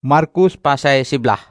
Markus pasal 11.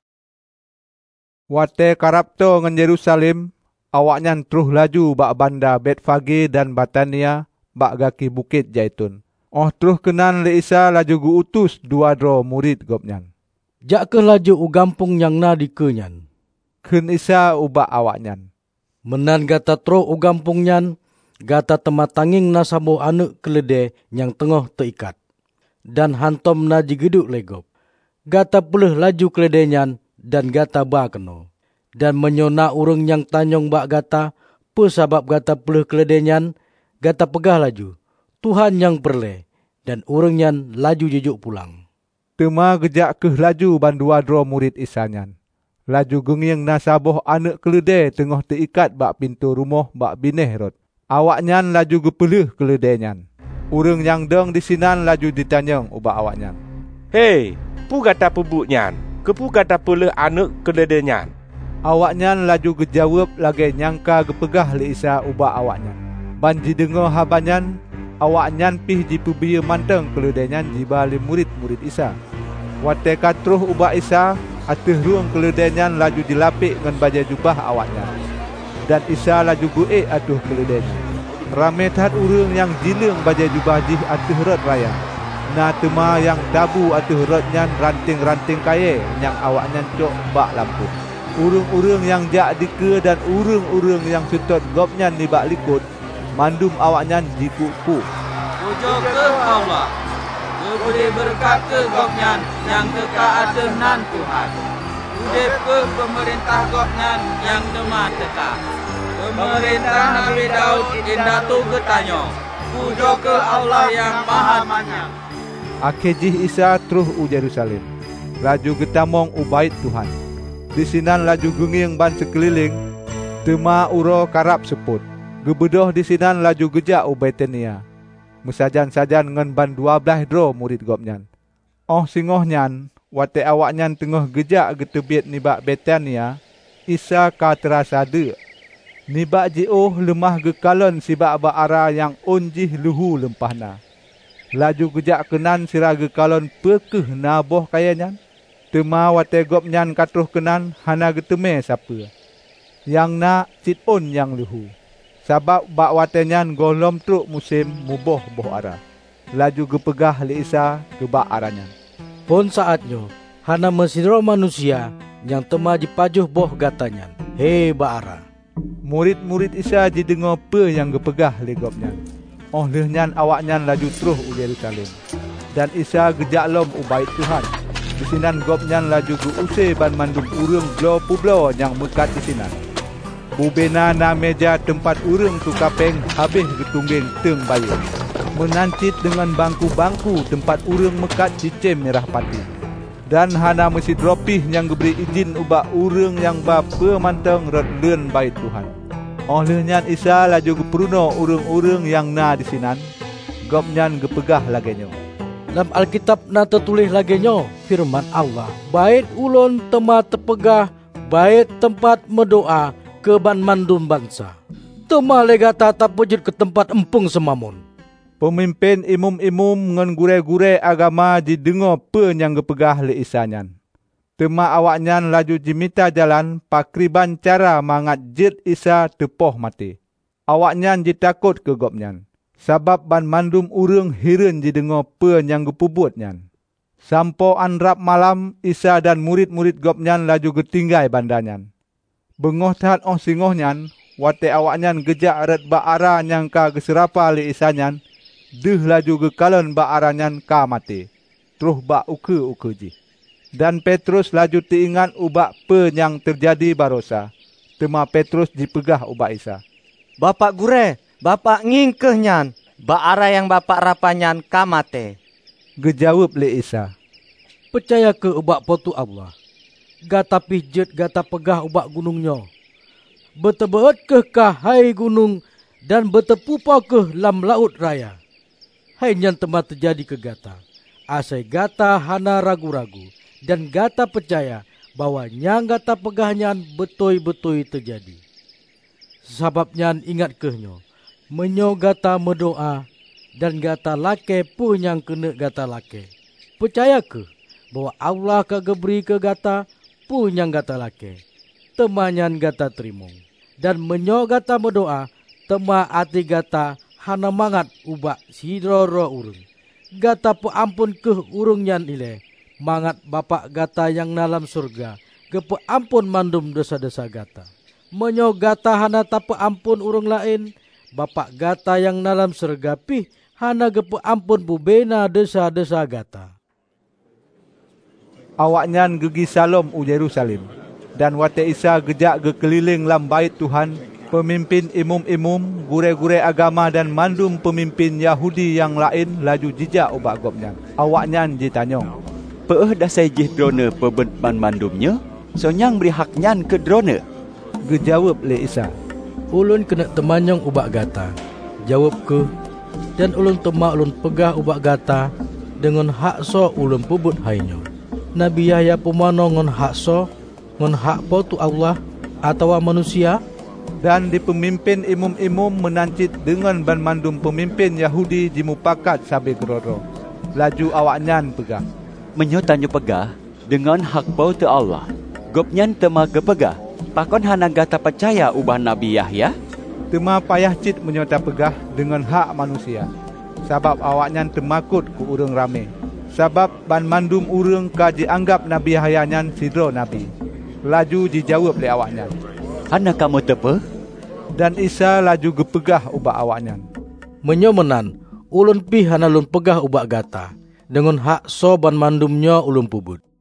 Wate karapto ngan Yerusalem, awaknyan terus laju bak bandar Betfage dan Batania bak gaki bukit Zaitun. Terus kenan le Isa laju gu utus dua dro murid gopnyan. Jak ke laju u gampung yang na dikenyan. Ken Isa ubak awaknyan. Menan gata tro u gampung nyan, gata tematanging na sabo anak kelede yang tengah terikat. Dan hantom na jigeduk legop. Gata peleh laju kelede nyan dan gata ba keno. Dan menyona urang yang tanyong bak gata, pesabab gata peleh kelede nyan, gata pegah laju. Tuhan yang perle, dan urang nyan laju jejuk pulang. Tema gejak keh laju bandua dro murid Isa nyan. Laju gengiang nasaboh anak keledai tengah terikat bak pintu rumah bak bineh rot. Awaknyan laju gepeleh keledai nyan. Urang yang deng di sinan laju ditanyang ubak awaknyan. Hei, pu gata pebuk nyan? Kepu gata peleh anak keledai nyan? Awaknyan laju gejawab lagi nyangka gepegah le Isa ubak awaknyan. Ban jidengo habanyan, awaknyan pih jipubia manteng keledai nyan jiba le murid-murid Isa. Wate katruh ubak Isa, ateh ruang keledai nyan laju dilapik ngan baju jubah awaknyan. Dan Isa laju guek atuh keledai nyan. Ramai tahat urang yang jileung baju jubah jih atuh rot raya. Na tema yang dabu atuh rot nyan ranting-ranting kaye yang awaknyan cok bak lampu. Urang-urang yang jak dike dan urang-urang yang setot gopnyan ni bak likut, mandum awaknyan jikuku. Puja ke Allah, keberi berkat ke gopnyan yang teka adenan Tuhan. Udip ke pemerintah gopnyan yang demah teka. Pemerintah Nabi Daud indatu ketanyo. Puja ke Allah yang maha manyang. Akhirnya Isa terus u Yerusalem. Laju getamong u bait Tuhan. Di sinan laju gengiang ban sekeliling, tema uro karap seput. Gebedoh di sinan laju gejak u Betania. Mesajan-sajan ngan ban 12 dro murid gopnyan. Singoh nyan, wate awaknyan tengah gejak getebit nibak Betania, Isa ka terasa de. Nibak jioh lemah gekalon sibak bak ara yang onjih luhu lempahna. Laju gejak kenan sira gekalon pekeh naboh kayanyan. Tema wate gopnyan katruh kenan hana geteme siapa. Yang nak citon yang luhu. Sabab bak watenyan golom truk musim muboh boh ara. Laju gepegah le Isa ke bak aranyan. Pon saatnyo, hana mesidro manusia yang tema dipajuh boh gatanyan. Hei baara. Murid-murid Isa jidengo pe yang gepegah le gopnyan. Lehnyan awaknyan laju terus u Yerusalem. Dan Isa gejak lom u bait Tuhan. Di sinan gopnyan laju guuse ban mandum urang blo publo yang mekat di sinan. Bubena na meja tempat urang tu kapeng habis getunggeng teng bayu. Menancit dengan bangku-bangku tempat urang mekat cicem merah pati. Dan hana mesid ropih yang geberi izin ubak urang yang bapa manteng rot leun bait Tuhan. Lehnyan Isa laju geperuno urang-urang yang na di sinan. Gopnyan gepegah lagenyo. Dalam Alkitab na tertulis lagenyo firman Allah. Bait ulun tema tepegah, bait tempat mendoa ke ban mandum bangsa. Tema legata tapujud ke tempat empung semamun. Pemimpin imum-imum ngan gure-gure agama jidengo pe yang gepegah le Isa nyan. Tema awaknyan laju jimita jalan pakriban cara mangat jit Isa tepoh mati. Awaknyan jitakut ke gopnyan. Sabab ban mandum urang hireun jidengo pe yang gepubut nyan. Sampo anrap malam Isa dan murid-murid gopnyan laju getinggai bandanyan. Bengoh tahat singoh nyan, wate awaknyan gejak ret bak ara yang ka geserapa le Isa nyan, deh laju gekalon bak ara nyan ka mati. Terus bak uke-uke ji. Dan Petrus laju teingat ubak pe yang terjadi barosa. Tema Petrus dipegah ubak Isa. Bapak gure, bapak ngingkeh nyan, bak ara yang bapak rapanyan ka mate. Gejawab le Isa. Percaya ke ubak potu Allah. Gata pijet gata pegah ubak gunungnya. Betebeet ke kah hai gunung dan betepupa ke lam laut raya. Hai nyan tema terjadi ke gata. Asai gata hana ragu-ragu dan gata percaya bahwa nyang gata pegahnya betul-betul terjadi. Sebabnya ingat kehnyo, menyo gata mendoa dan gata lake pun yang kena gata lake. Percaya ke bahwa Allah kageberi ke gata punyang gata lake. Temanyan gata terimong. Dan menyo gata berdoa, tema ati gata hana mangat ubak sidoro urung. Gata pe ampun ke urung nyan ile. Mangat Bapak gata yang dalam surga. Gepe ampun mandum dosa-dosa gata. Menyo gata hana tape ampun urung lain. Bapak gata yang dalam surga pih hana gepe ampun bubena dosa-dosa gata. Awaknyan gegi salom u Yerusalem. Dan wate Isa gejak ge keliling lam bait Tuhan, pemimpin imum-imum, gure-gure agama dan mandum pemimpin Yahudi yang lain laju jejak ubak gopnyan. Awaknyan ditanyong, "Peeh dah saya jih drone pebenban mandumnya, so nyang beri haknyan ke drone?" Gejawab le Isa, Ulun kena temanyong ubak gata. Jawab ke, dan ulun temak ulun pegah ubak gata dengan hak so ulun pebut hainyo. Nabi Yahya pemano ngon hak so, ngon hak potu Allah atau manusia? dan di pemimpin imum-imum menancit dengan ban mandum pemimpin Yahudi dimupakat sabe geroro. Laju awaknyan pegah. Menyo tanyo pegah dengan hak potu Allah. Gopnyan tema kepegah. Pakon hana gata percaya ubah Nabi Yahya? Tema payah cit menyota pegah dengan hak manusia. Sabab awaknyan temakut ku urang rame. Sabab ban mandum urang ka dianggap Nabi Yahya nyan sidro Nabi. Laju dijawab le awaknyan, "Hana kamu tepe?" Dan Isa laju gepegah ubak awaknyan. Menyo menan, ulun pih hana ulun pegah ubak gata. Dengan hak so ban mandumnya ulun pubut.